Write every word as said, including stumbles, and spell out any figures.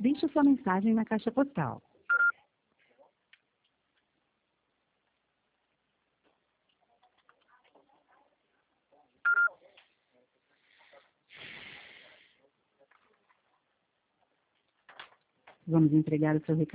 Deixe sua mensagem na caixa postal. Vamos entregar o seu recado.